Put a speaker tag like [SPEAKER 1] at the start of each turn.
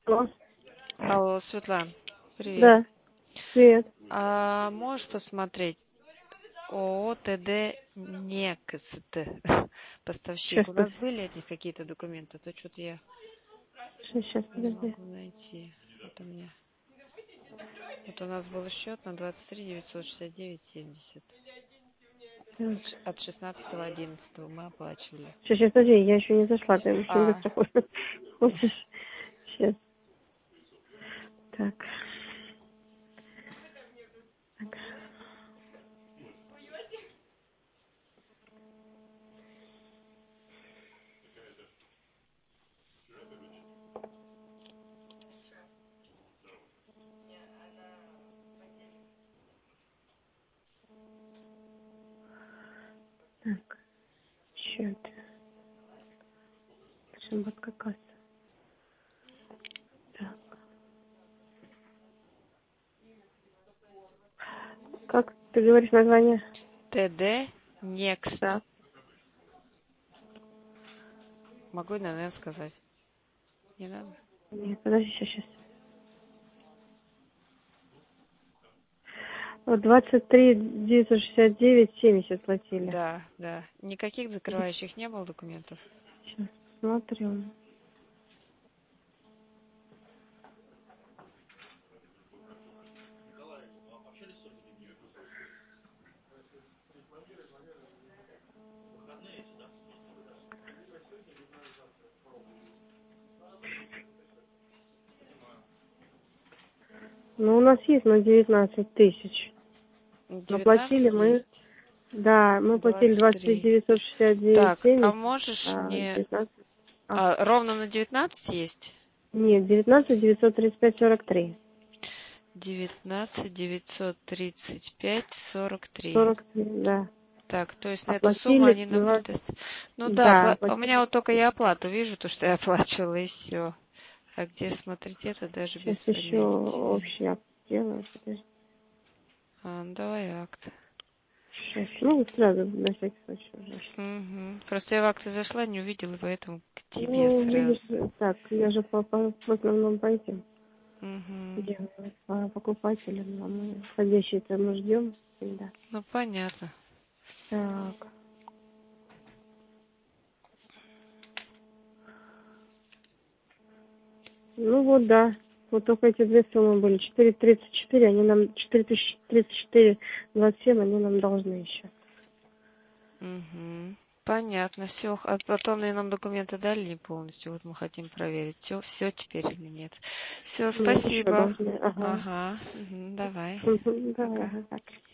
[SPEAKER 1] Алло.
[SPEAKER 2] Алло, Светлана, привет.
[SPEAKER 1] Да, привет.
[SPEAKER 2] А можешь посмотреть ООО ТД Некст, поставщик?
[SPEAKER 1] Сейчас,
[SPEAKER 2] У нас были от них какие-то документы, а то что-то я
[SPEAKER 1] сейчас,
[SPEAKER 2] не
[SPEAKER 1] подожди.
[SPEAKER 2] могу найти. Вот у меня. Вот у нас был счет на 23 969,70.
[SPEAKER 1] Так.
[SPEAKER 2] От 16.11 мы оплачивали.
[SPEAKER 1] Сейчас, подожди, я еще не зашла, ты очень
[SPEAKER 2] А,
[SPEAKER 1] быстро хочешь. Сейчас. Так. Так. Так. Счет. Шамбатка касса. Так. Как ты говоришь название?
[SPEAKER 2] ТД Некст.
[SPEAKER 1] Так.
[SPEAKER 2] Могу на Н сказать? Не надо?
[SPEAKER 1] Нет, подожди, сейчас. Вот 23 969 70 платили.
[SPEAKER 2] Да, да. Никаких закрывающих не было документов?
[SPEAKER 1] Сейчас смотрю. Ну, у нас есть на 19 тысяч. Но платили
[SPEAKER 2] 19
[SPEAKER 1] мы,
[SPEAKER 2] есть?
[SPEAKER 1] да, мы платили 23
[SPEAKER 2] 23.
[SPEAKER 1] 969
[SPEAKER 2] Так, а
[SPEAKER 1] 70,
[SPEAKER 2] можешь
[SPEAKER 1] а
[SPEAKER 2] мне...
[SPEAKER 1] 19,
[SPEAKER 2] ровно на 19 есть?
[SPEAKER 1] нет, 19 935 43.
[SPEAKER 2] 19 935 43.
[SPEAKER 1] 43, да.
[SPEAKER 2] Так, то есть на эту сумму
[SPEAKER 1] Оплатили
[SPEAKER 2] они нам
[SPEAKER 1] 20,
[SPEAKER 2] предоставят. Ну да,
[SPEAKER 1] да,
[SPEAKER 2] у меня
[SPEAKER 1] оплатили.
[SPEAKER 2] вот только я оплату вижу, то, что я оплачивала, и все. А где смотреть это, даже
[SPEAKER 1] Сейчас
[SPEAKER 2] без
[SPEAKER 1] еще
[SPEAKER 2] понятия.
[SPEAKER 1] общий акт сделаю, подожди.
[SPEAKER 2] Ну давай акт.
[SPEAKER 1] Сейчас, ну, сразу, на всякий случай уже.
[SPEAKER 2] Угу. Просто я в акты зашла, не увидела, поэтому к тебе
[SPEAKER 1] Ну,
[SPEAKER 2] сразу.
[SPEAKER 1] видишь, так, я же в основном по этим
[SPEAKER 2] Угу.
[SPEAKER 1] делаю, по покупателям, а мы входящие-то мы ждем всегда.
[SPEAKER 2] Ну понятно.
[SPEAKER 1] Так, ну вот, да. Вот только эти две суммы были. 4,34, они нам, 4034,27, они нам должны еще.
[SPEAKER 2] Угу. Понятно, все. А потом нам документы дали не полностью. Вот мы хотим проверить, все теперь или нет. Все,
[SPEAKER 1] Нет, еще
[SPEAKER 2] спасибо.
[SPEAKER 1] должны, ага.
[SPEAKER 2] Ага. Давай.
[SPEAKER 1] Мгм, да,
[SPEAKER 2] Пока.
[SPEAKER 1] ага, так.